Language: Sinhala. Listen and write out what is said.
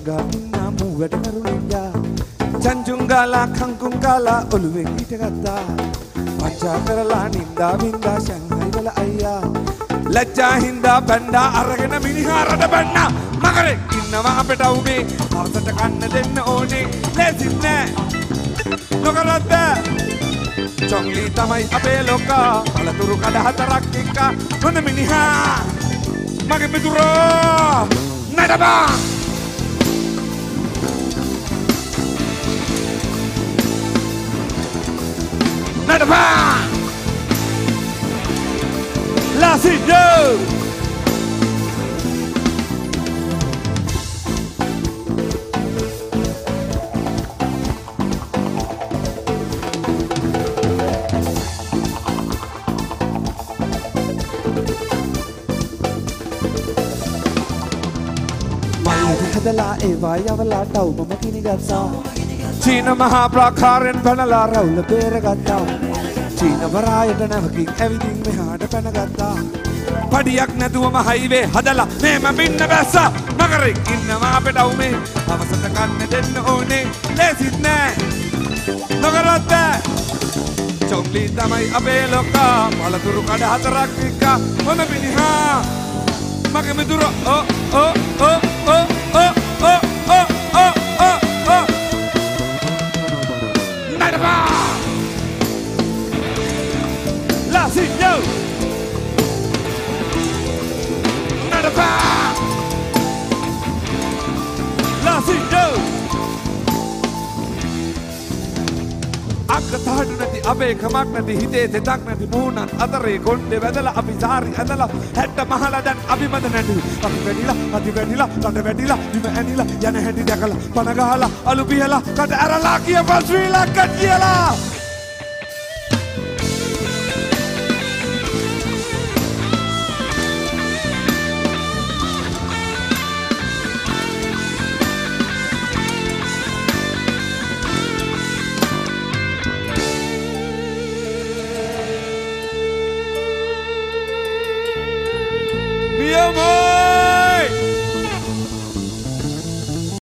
ගාමින්නා මූ වැඩ කරුණියා චංචුංගාලා කංකුංගාලා ඔළුවෙන් ඊට ගත්තා පච්චා කරලා නින්දා වින්දා ශංහයි වල අයියා ලැජ්ජා හින්දා බැන්ඩා අරගෙන මිනිහා රට බැන්නා මකරෙක් ඉන්නවා අපට උමේ හරසට කන්න දෙන්න ඕනේ ලේසිත් නෑ නොකරත් චොංලි තමයි අපේ ලෝකා පළතුරු කඩ හතරක් එක්කා හොඳ මිනිහා මගේ මිතුරෝ නඩබා නඩබා Lasinho හදලා ඒවා යවලා ටවුමම කිනිගත්තා චීන මහා ප්‍රාකාරයෙන් පැනලා රවුල බේරගත්තා චීන වරායට නැවකින් ඇවිදින් මෙහාට පැනගත්තා පඩියක් නැතුවම හයිවේ හදලා මේම බින්න බැස්සා මකරෙක් ඉන්නවා අපට උමේ අවසට කන්න දෙන්න ඕනේ ලේසිත් නෑ නොකරත් චොක්ලි තමයි අපේ ලෝකා පළතුරු කඩ හතරක් එක්කා හොඳ මිනිහා මගේ මිතුරෝ Lasinho Nada Lasinho අක්කතාඩු නැති අපේ කමක් නැති හිතේ තෙතක් නැති මූණත් අතරේ කොණ්ඩේ වැදලා අපි සාරි ඇදලා හැට්ට මහලා දැන් අපි මත නැටි අපි වැඩිලා රට වැඩිලා බිම ඇනිලා යන හැටි දැකලා පන ගහලා අලු පිහලා කට ඇරලා කියපන් ශ්‍රී ලංකා කියලා